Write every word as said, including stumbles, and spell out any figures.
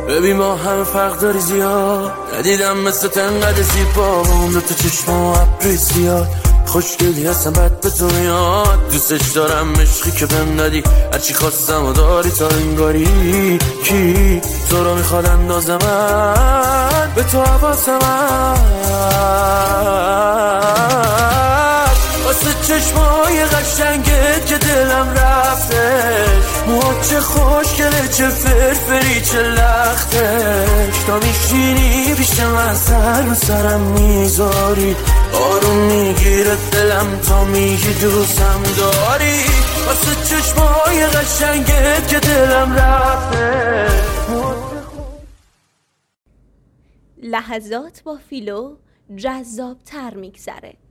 ببین ما همه فرق داری زیاد، ندیدم مثل تنقدر زیبا اون دو تا چشم و ابری زیاد، خوشگلی هستم بد به تو میاد، دوستش دارم عشقی که بهم ندی، هرچی خواستم و داری تا انگاری، کی تو رو میخواد اندازه من به تو حواسم واسه چشمای قشنگت که دلم رفتش، موهات چه خوشگله چه فرفری چه لختش، تا میشینی پیش من سر رو سرم میذاری، آروم میگیره دلم تا میگی دوستم داری، واسه چشمای قشنگت که دلم رفتش. لحظات با فیلو جذاب تر میگذره.